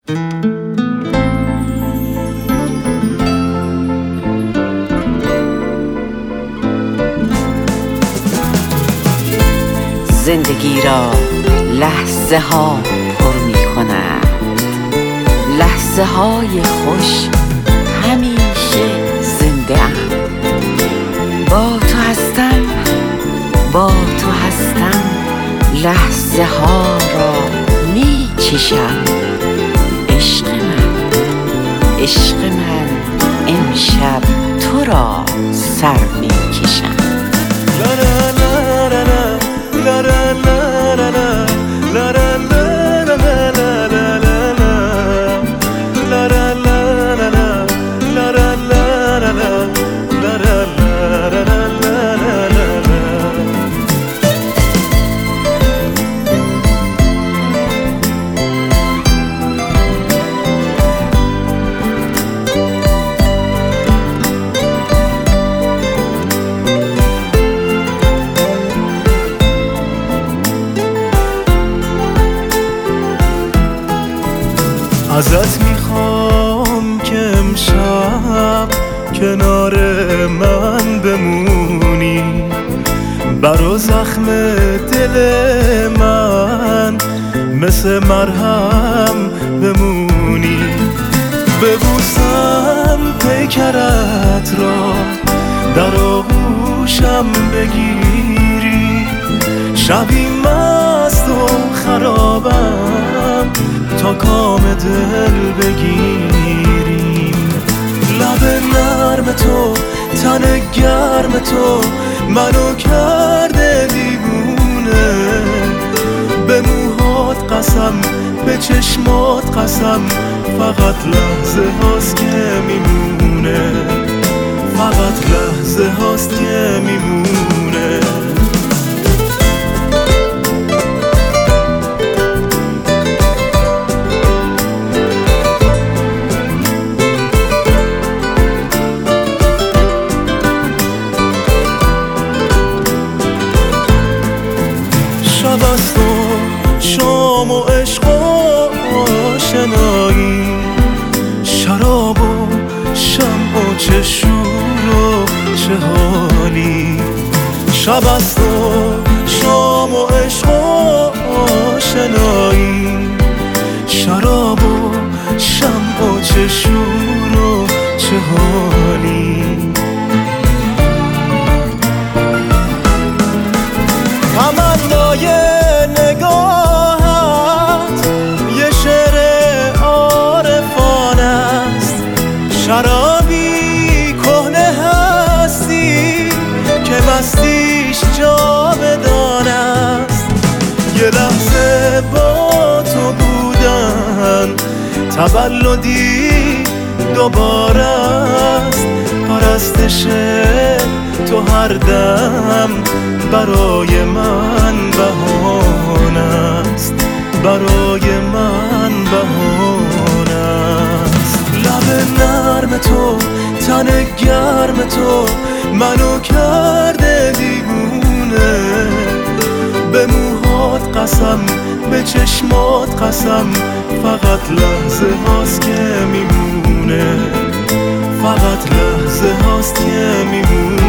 زندگی را لحظه ها پر می کند، لحظه های خوش همیشه زنده ام. با تو هستم، با تو هستم، لحظه ها را می چشم. عشق من، عشق من، امشب تو را سر می کشم. ازت میخوام که امشب کنار من بمونی، برا زخم دل من مثل مرهم بمونی. ببوسم پیکرت را در آغوشم بگیری، شبی مست و خرابم تا کام دل بگیریم. لب نرم تو، تن گرم تو منو کرده دیوونه. به موهات قسم، به چشمات قسم، فقط لحظه هاست که میمونه، فقط لحظه هاست که میمونه. شب است و شام و عشق و آشنایی، شراب و شمع و چه شور و چه حالی. شب است و شام و عشق و آشنایی، شراب و شمع و چه شور و چه حالی. تمنای نگاهت یه شعر عارفانه است، شرابی کهنه هستی که مستیش جاودان است. یه لحظه با تو بودن تولدی دوباره است، پرستش تو هر دم برای من بهانه است، برای من بهانه است. لب نرم تو، تن گرم تو منو کرده دیوونه. به موهات قسم، به چشمات قسم، فقط لحظه هاست که میمونه، فقط لحظه هاست که میمونه.